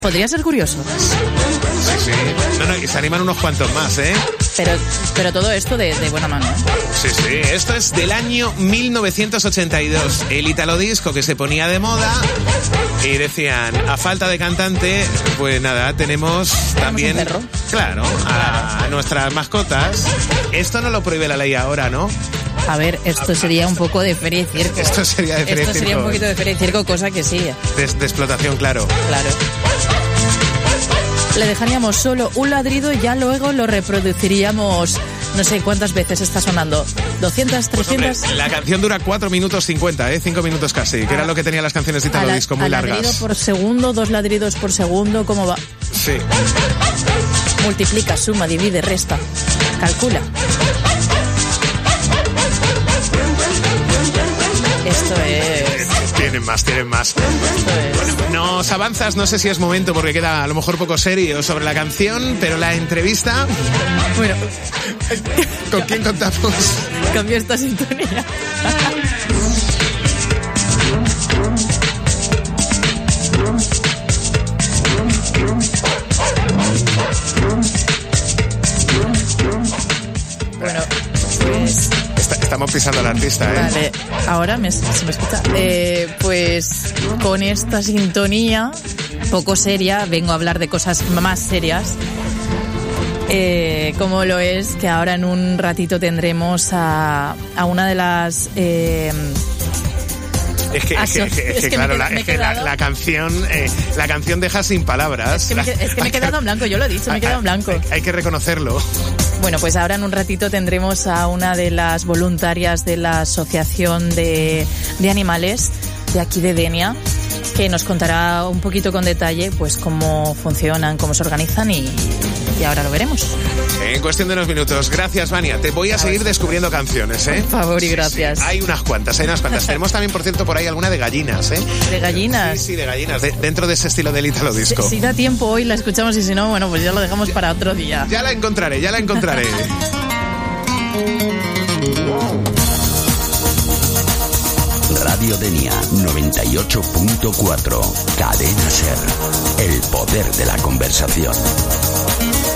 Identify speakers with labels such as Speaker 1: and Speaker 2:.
Speaker 1: Podría ser curioso.
Speaker 2: Sí. No, y se animan unos cuantos más, ¿eh?
Speaker 1: Pero todo esto de buena mano, ¿eh?
Speaker 2: Sí. Esto es del año 1982. El italodisco que se ponía de moda y decían, a falta de cantante, pues nada, tenemos también...
Speaker 1: un perro.
Speaker 2: Claro, a nuestras mascotas. Esto no lo prohíbe la ley ahora, ¿no?
Speaker 1: A ver, esto sería un poco de feria y circo.
Speaker 2: Esto sería de feria y circo.
Speaker 1: Esto sería un poquito de feria y circo, cosa que sí.
Speaker 2: De explotación, claro.
Speaker 1: Claro. Le dejaríamos solo un ladrido y ya luego lo reproduciríamos no sé cuántas veces está sonando. ¿200, 300?
Speaker 2: Pues hombre, la canción dura 4 minutos 50, 5 minutos casi, que era lo que tenían las canciones de italodisco, muy largas.
Speaker 1: Ladrido por segundo, 2 ladridos por segundo, ¿cómo va?
Speaker 2: Sí.
Speaker 1: Multiplica, suma, divide, resta, calcula. Esto es...
Speaker 2: Tienen más. Bueno, nos avanzas, no sé si es momento porque queda a lo mejor poco serio sobre la canción, pero la entrevista...
Speaker 1: Bueno.
Speaker 2: ¿Con quién contamos?
Speaker 1: Cambio esta sintonía. Bueno, pues...
Speaker 2: Estamos pisando al artista, ¿eh?
Speaker 1: Vale, ahora se me escucha. Pues con esta sintonía poco seria vengo a hablar de cosas más serias. Como lo es que ahora en un ratito tendremos a una de las...
Speaker 2: Es que claro, la canción deja sin palabras.
Speaker 1: Es que me he quedado en blanco, yo lo he dicho, me he quedado en blanco.
Speaker 2: Hay que reconocerlo.
Speaker 1: Bueno, pues ahora en un ratito tendremos a una de las voluntarias de la Asociación de Animales de aquí de Denia, que nos contará un poquito con detalle pues cómo funcionan, cómo se organizan y ahora lo veremos.
Speaker 2: En cuestión de unos minutos. Gracias, Vania. Te voy a seguir descubriendo canciones, ¿eh?
Speaker 1: Por favor y gracias.
Speaker 2: Sí. Hay unas cuantas. Tenemos también, por cierto, por ahí alguna de gallinas, ¿eh?
Speaker 1: ¿De gallinas?
Speaker 2: Sí, de gallinas. Dentro de ese estilo del italodisco.
Speaker 1: Si da tiempo hoy la escuchamos y si no, bueno, pues ya lo dejamos para otro día.
Speaker 2: Ya la encontraré.
Speaker 3: Radio Denia 98.4. Cadena Ser. El poder de la conversación.